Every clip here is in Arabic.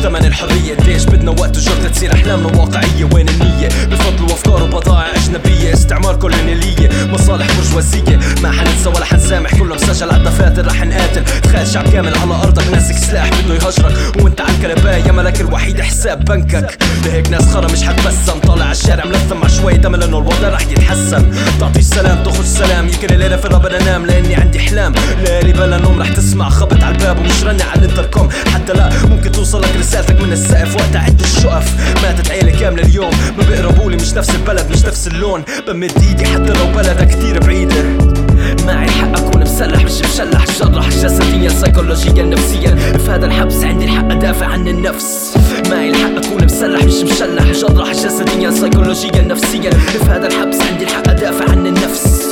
تمن الحرية؟ قديش بدنا وقت وجرة تصير أحلامنا واقعية؟ وين النية؟ بفضل وأفكار وبضائع أجنبية، استعمار كولونيالية، مصالح برجوازية. ما حننسى ولا حنسامح، كله مسجل عالدفاتر. رح نقاتل، تخيل شعب كامل على أرضك ماسك سلاح بده يهجرك، وانت عالكنباية ملك الوحيد حساب بنكك. لهيك ناس خرا مش حتبسم، طالع عالشارع ملثم مع شوية دم لأنه الوضع رح يتحسن. تعطيش سلام تاخذ سلام، يمكن الليلة في ربنا انام لأني عندي أحلام. ليالي بلا نوم رح تسمع خبط عالباب ومش رنة على الانتركوم. حتى لا ممكن توصلك رسالتك من السقف وقت عد الشقف. ماتت عيلة كاملة اليوم، ما بيقربولي، مش نفس البلد مش نفس اللون. بمد ايدي حتى لو بلدها كتير بعيدة. معي الحق اكون مسلح مش مشلح، جرح جسديا سيكولوجيا نفسيا. في هذا الحبس عندي الحق ادافع عن النفس. معي الحق اكون مسلح مش مشلح، جرح جسديا سيكولوجيا نفسيا. في هذا الحبس عندي الحق ادافع عن النفس.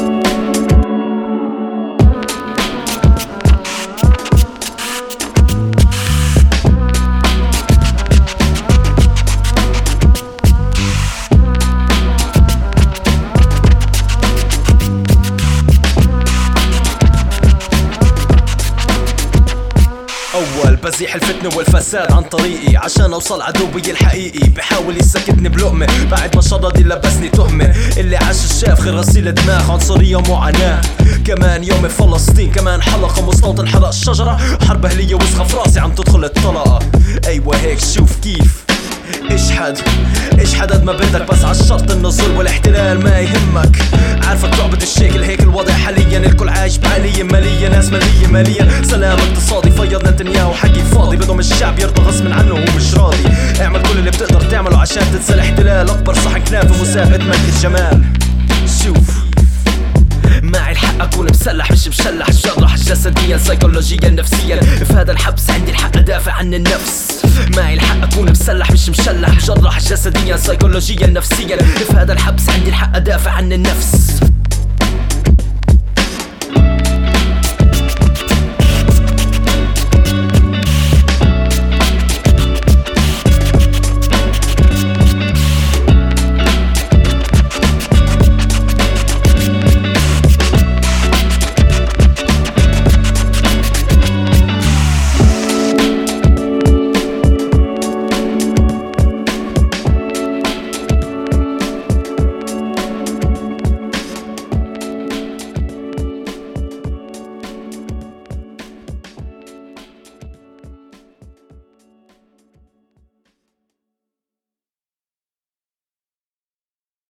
أول بزيح الفتنة والفساد عن طريقي، عشان أوصل عدوي الحقيقي. بحاول يسكتني بلقمة بعد ما شردي لبسني تهمة. اللي عاش الشاف غير غسيل دماغ، عنصرية ومعاناة. كمان يوم فلسطين، كمان حلقة مستوطن حرق الشجرة. حرب أهلية وسخة في راسي عم تدخل الطلقة. أيوة هيك شوف كيف اشحد قد ما بدك، بس عالشرط النزول والاحتلال ما يهمك. عارفك تعبد الشكل، هيك الوضع حاليا. الكل عايش بعالية مالية، ناس مالية ماليا. سلام اقتصادي فيض نتنياهو حكي فاضي. بدهم الشعب يرضى غصب عنه وهو مش راضي. اعمل كل اللي بتقدر تعمله عشان تنسى الاحتلال. اكبر صحن كنافة مسابقة ملك الجمال. شوف معي الحق اكون مسلح مش مشلح، جرح جسديا سيكولوجيا نفسيا. في هذا الحبس عندي الحق ادافع عن النفس. معي الحق اكون مسلح مش مشلح، جرح جسديا سيكولوجيا نفسيا. في هذا الحبس عندي الحق ادافع عن النفس.